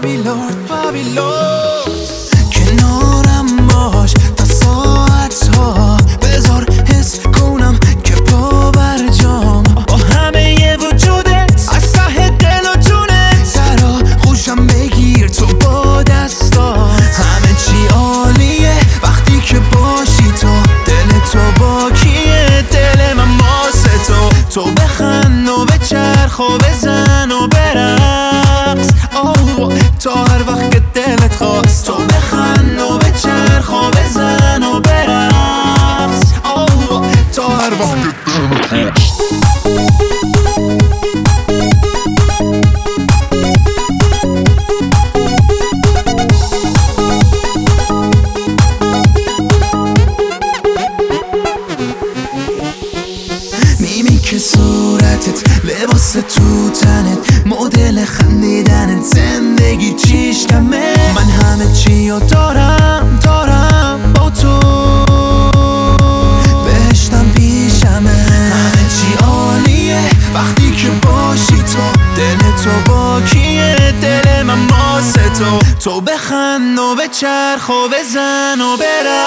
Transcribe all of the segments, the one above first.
بابیلورد کنارم باش تا ساعت ها بذار حس کنم که پا بر جام با همه وجودت از ته دل و جونت در آغوشم بگیر تو با دستات همه چی عالیه وقتی که باشی تو دل تو با کیه دل من واسه تو بخند و بچرخ و بزن و برقص تا هر وقت که دلت خواست تو بخند و بچرخ و بزن و برقص تا هر وقت که دلت خواست میمی که صورتت لباس تو تنت مدل خندیدنت زندگی چیش کمه من همه چیو دارم با تو بهشتم پیشمه همه چی عالیه وقتی که باشی تو دل تو با کیه دل من واسه تو بخند و بچرخ و بزن و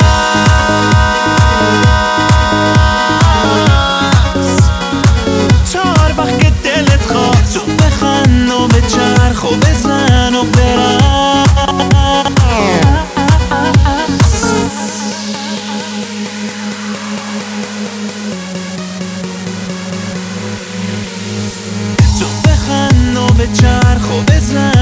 برقص تا هر وقت که دلت خواست تو بخند و بچرخ و بزن و برقص تو بخند و بچرخ و بزن